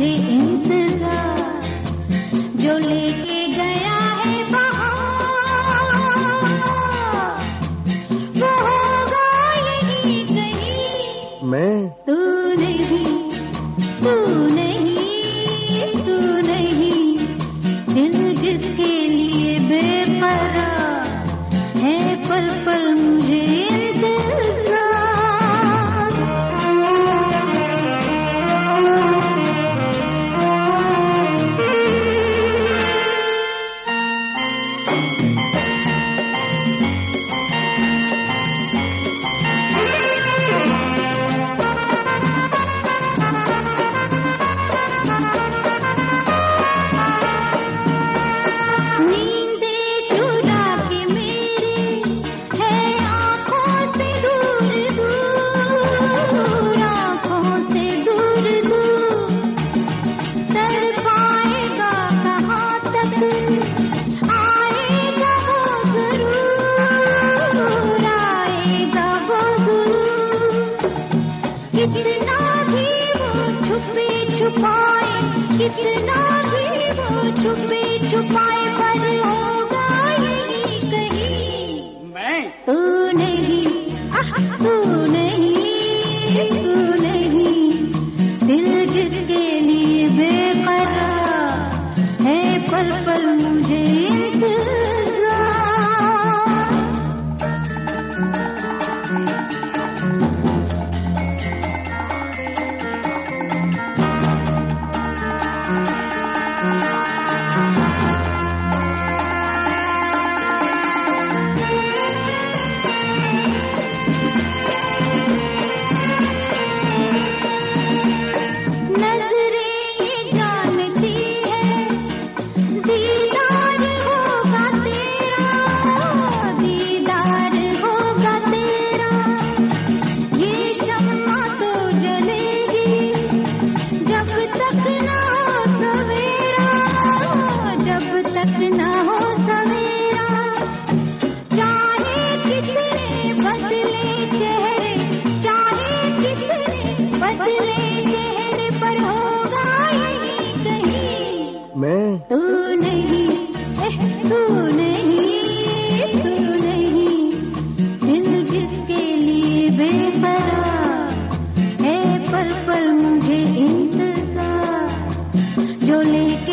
मुझे इंतजार, जो लेके गया है वहाँ वो होगा यही कहीं। मैं तू नहीं, तू नहीं, तू नहीं, दिल जिसके लिए बेपराह है पल पल मुझे इंतजार। कितना भी वो छुपे छुपाए, कितना भी वो छुपे छुपाए, पर होगा यही कहीं। मैं तू नहीं, तू नहीं, तू नहीं, दिल जिसके लिए बेकरार है पल पल मुझे इंतजार। तू नहीं, तू नहीं, तू नहीं, दिल जिसके लिए बेपराह है पल पल मुझे इंतजार, जो लेके